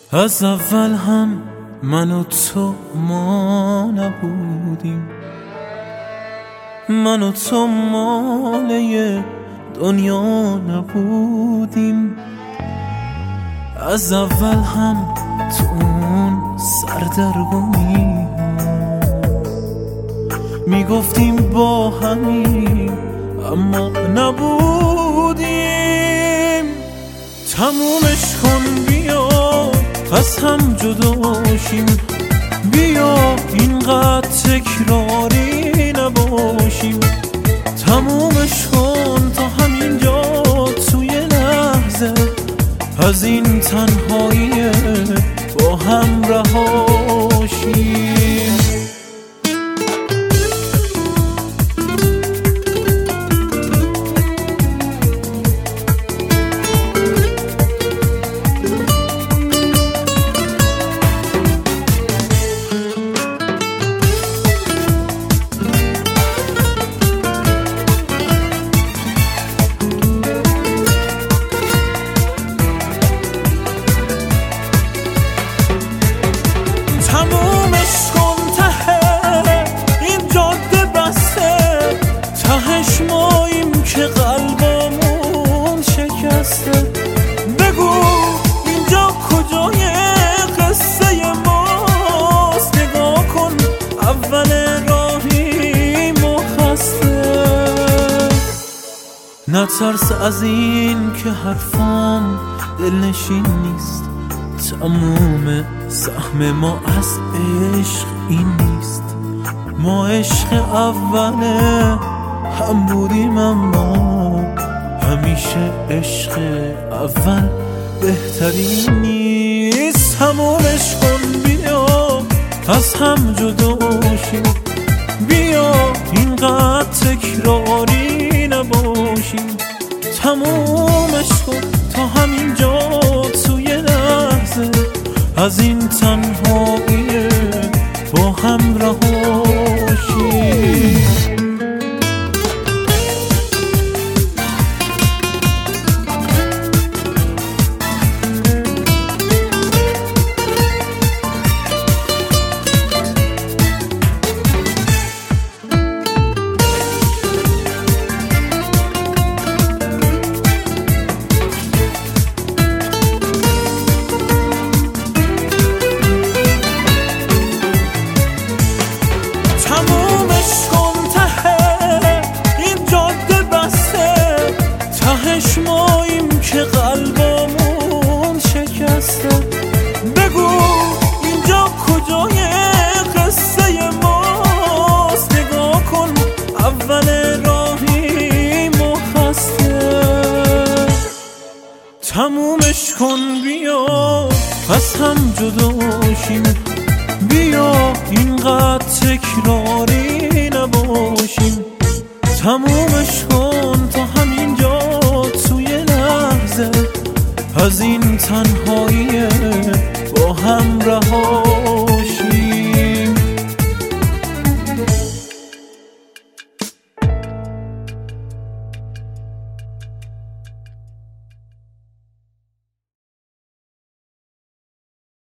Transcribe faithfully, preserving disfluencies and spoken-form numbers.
از اول هم من و تو ما نبودیم، من و تو ماله دنیا نبودیم. از اول هم تو اون سردرگمی میگفتیم با همین اما نبودیم. تمومش کن بیا از هم جداشیم، بیا اینقدر تکراری نباشیم. تمومش کن تا همینجا توی لحظه از این تنهایی با هم رهاشیم. تمومش کن ته این جاده بسته، تهش ماییم که قلبمون شکسته. بگو اینجا کجای قصه ماست، نگاه کن اول راهی مخسته. نترس از این که حرفام دلنشین نیست، تموم سهم ما از عشق این نیست. ما عشق اوله هم بودیم اما همیشه عشق اول بهترین نیست. تمومش کن بیا از هم جداشیم، بیا اینقدر تکراری نباشیم. تمومش کن تا همینجا توی لحظه از این تنهایی با هم رهاشیم. تمومش کن ته این جاده بسته، تهش ماییم که قلبمون شکسته. بگو اینجا کجای قصه ماست، نگاه کن اول راهی مخسته. تمومش کن بیا از هم جداشیم، بیا اینقدر تکراری نباشیم. تمومش کن تا همینجا توی لحظه از این تنهایی با هم رهاشیم.